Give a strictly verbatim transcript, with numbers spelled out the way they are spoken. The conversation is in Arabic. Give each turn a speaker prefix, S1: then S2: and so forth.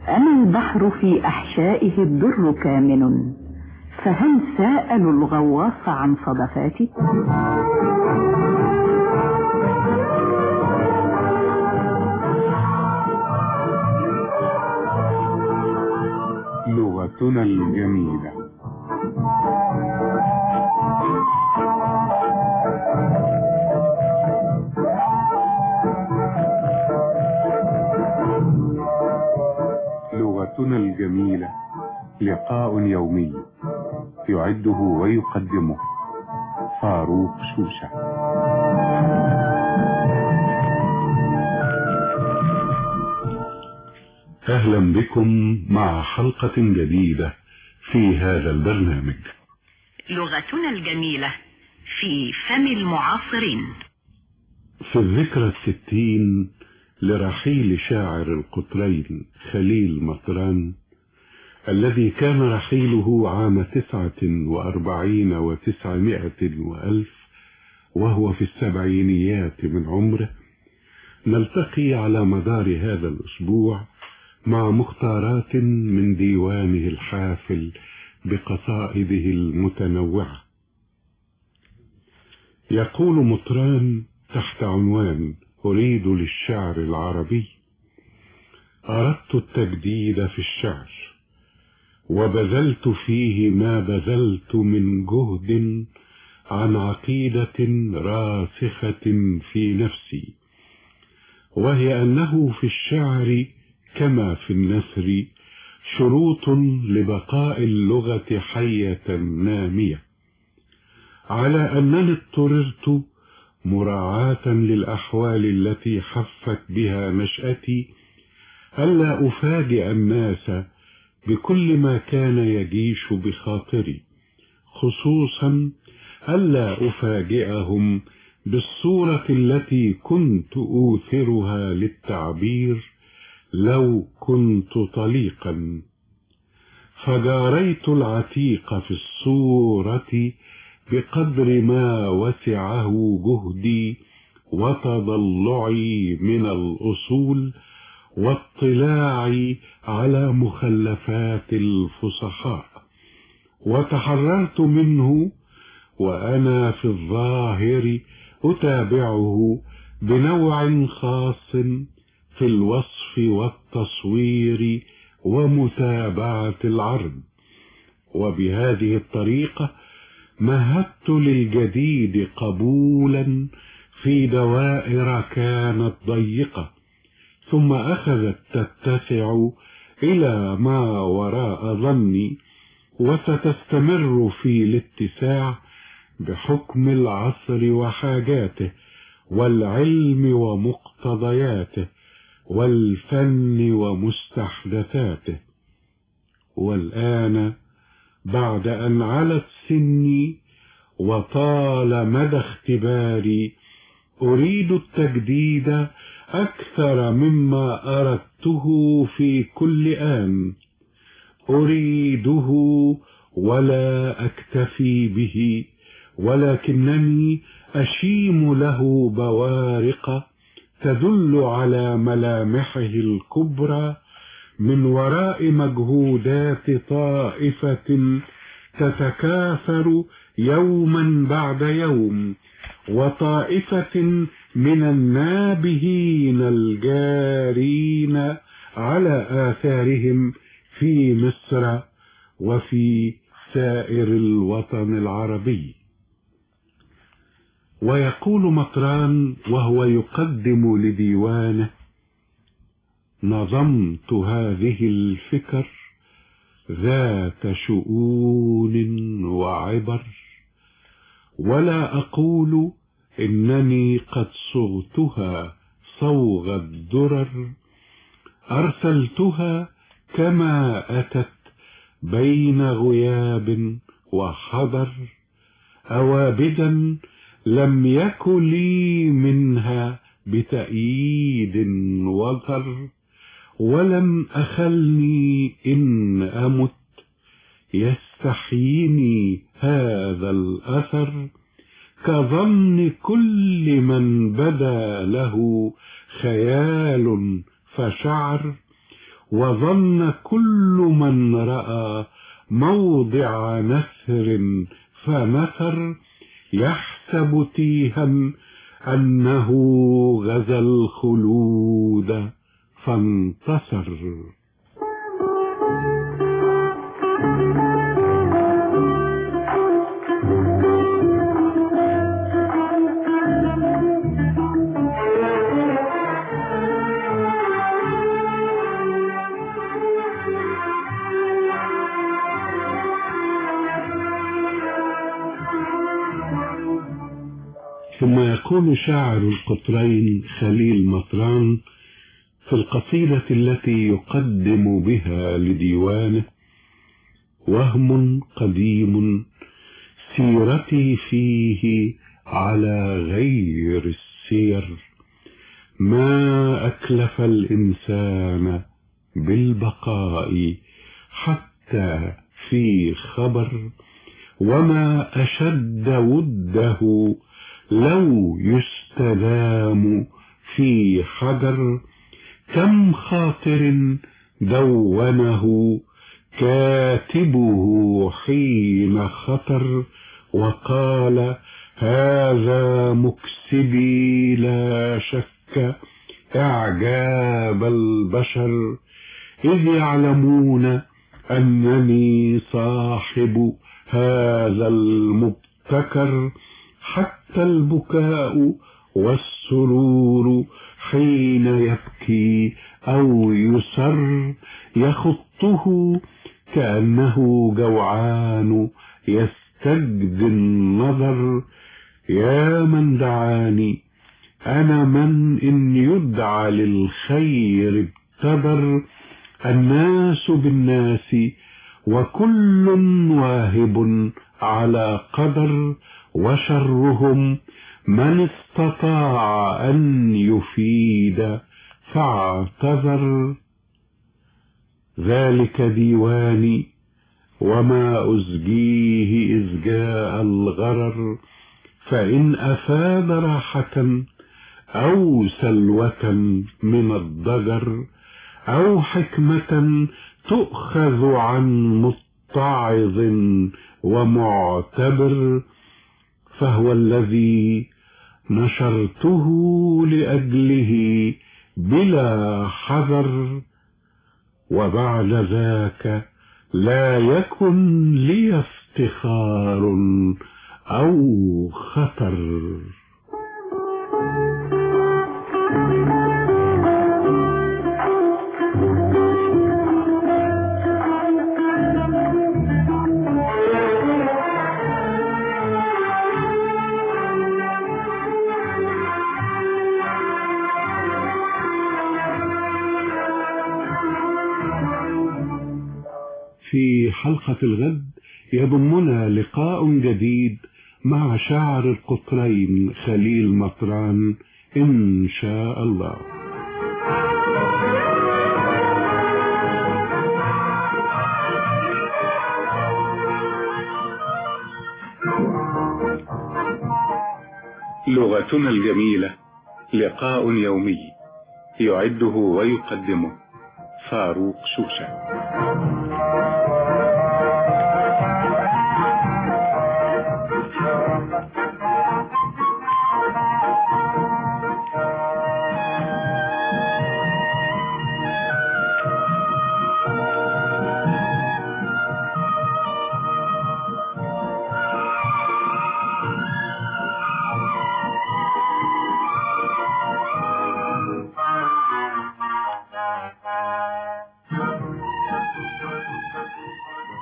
S1: أنا البحر في أحشائه الدر كامن، فهل سألوا الغواص عن صدفاتي؟
S2: لغتنا الجميلة. لغتنا الجميلة لقاء يومي يعده ويقدمه فاروق شوشة. أهلا بكم مع حلقة جديدة في هذا البرنامج.
S1: لغتنا الجميلة في فم المعاصرين.
S2: في الذكرى الستين لرحيل شاعر القطرين خليل مطران، الذي كان رحيله عام تسعة وأربعين وتسعمائة وألف وهو في السبعينيات من عمره، نلتقي على مدار هذا الأسبوع مع مختارات من ديوانه الحافل بقصائده المتنوعة. يقول مطران تحت عنوان أريد للشعر العربي: أردت التجديد في الشعر وبذلت فيه ما بذلت من جهد عن عقيدة راسخة في نفسي، وهي أنه في الشعر كما في النثر شروط لبقاء اللغة حية نامية، على أنني اضطررت مراعاة للأحوال التي حفت بها نشأتي ألا أفاجئ الناس بكل ما كان يجيش بخاطري، خصوصا ألا أفاجئهم بالصورة التي كنت أوثرها للتعبير لو كنت طليقا، فجاريت العتيق في الصورة بقدر ما وسعه جهدي وتضلعي من الأصول واطلاعي على مخلفات الفصحاء، وتحررت منه وأنا في الظاهر أتابعه بنوع خاص في الوصف والتصوير ومتابعة العرض، وبهذه الطريقة مهدت للجديد قبولا في دوائر كانت ضيقة، ثم أخذت تتسع إلى ما وراء ظني، وستستمر في الاتساع بحكم العصر وحاجاته والعلم ومقتضياته والفن ومستحدثاته. والآن بعد أن علت سني وطال مدى اختباري أريد التجديد أكثر مما أردته في كل آن، أريده ولا أكتفي به، ولكنني أشيم له بوارق تدل على ملامحه الكبرى من وراء مجهودات طائفة تتكاثر يوما بعد يوم، وطائفة من النابهين الجارين على آثارهم في مصر وفي سائر الوطن العربي. ويقول مطران وهو يقدم لديوانه: نظمت هذه الفكر ذات شؤون وعبر، ولا أقول إنني قد صغتها صوغ الدرر، أرسلتها كما أتت بين غياب وحضر، أوابدا لم يكن لي منها بتأييد وظر، ولم أخلني إن أمت يستحيني هذا الأثر، كظن كل من بدا له خيال فشعر، وظن كل من رأى موضع نثر فنثر يحسب تيها أنه غزا الخلود فانتصر. ثم يقول شاعر القطرين خليل مطران في القصيدة التي يقدم بها لديوانه: وهم قديم سيرتي فيه على غير السير، ما أكلف الإنسان بالبقاء حتى في خبر، وما أشد وده لو يستدام في حجر، كم خاطر دونه كاتبه حين خطر، وقال هذا مكسبي لا شك إعجاب البشر، إذ يعلمون أنني صاحب هذا المبتكر، حتى البكاء والسرور حين يبكي أو يسر، يخطه كأنه جوعان يستجدي النظر. يا من دعاني أنا من إن يدعى للخير ابتدر، الناس بالناس وكل واهب على قدر، وشرهم من استطاع أن يفيد فاعتذر. ذلك ديواني وما أزجيه إزجاء الغرر، فإن أفاد راحة أو سلوة من الضجر، أو حكمة تؤخذ عن متعظ ومعتبر، فهو الذي نشرته لأجله بلا حذر، وبعد ذاك لا يكن لي افتخار أو خطر. في حلقة الغد يضمنا لقاء جديد مع شاعر القطرين خليل مطران إن شاء الله. لغتنا الجميلة، لقاء يومي يعده ويقدمه فاروق شوشة.